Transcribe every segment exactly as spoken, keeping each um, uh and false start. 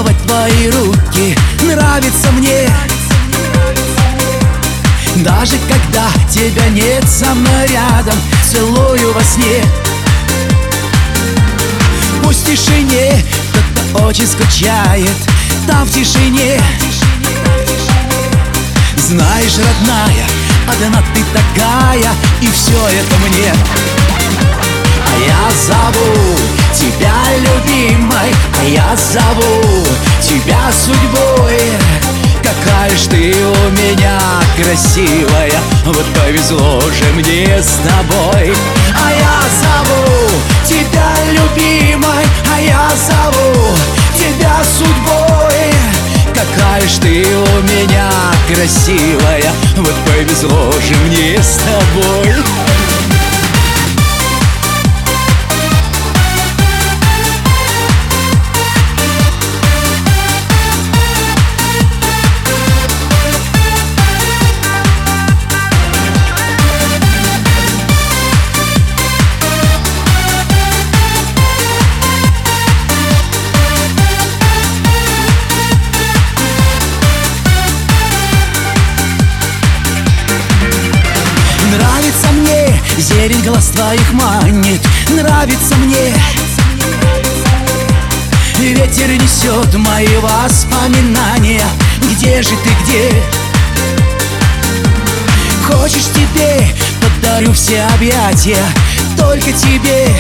целовать твои руки нравится мне. Даже когда тебя нет со мной рядом, целую во сне. Пусть в тишине кто-то очень скучает, там в тишине. Знаешь, родная, одна ты такая, и все это мне. А я зову тебя любимой, а я зову тебя судьбой. Какая ж ты у меня красивая, вот повезло же мне с тобой. А я зову тебя любимой, а я зову тебя судьбой. Какая ж ты у меня красивая, вот повезло же мне с тобой. Нравится мне, зелень глаз твоих манит, нравится мне. Ветер несет мои воспоминания. Где же ты, где? Хочешь, тебе подарю все объятия, только тебе.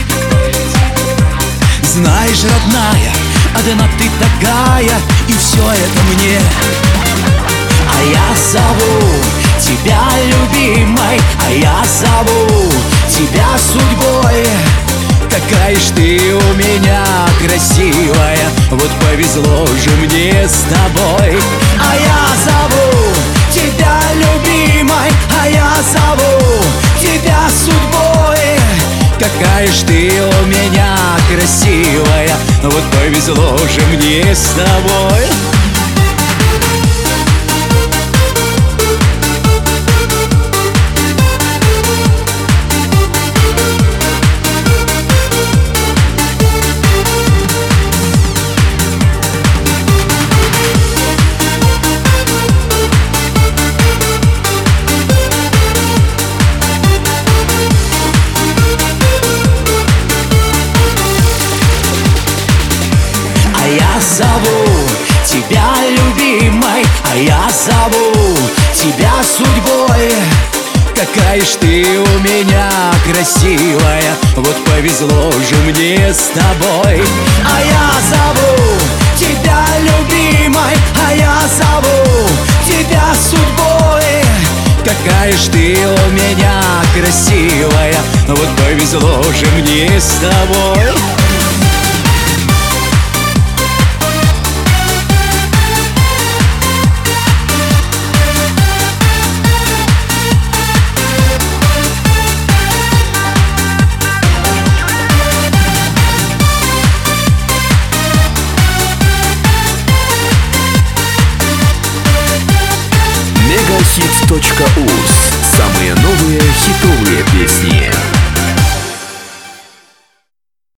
Знаешь, родная, одна ты такая, и все это мне. А я зову тебя любимой, а я зову тебя судьбой. Какая ж ты у меня красивая, вот повезло же мне с тобой. А я зову тебя любимой, а я зову тебя судьбой. Какая ж ты у меня красивая, вот повезло же мне с тобой. Я зову тебя любимой, а я зову тебя судьбой. Какая ж ты у меня красивая, вот повезло же мне с тобой. А я зову тебя любимой, а я зову тебя судьбой. Какая ж ты у меня красивая, вот повезло же мне с тобой. мегахит точка уз. Самые новые хитовые песни.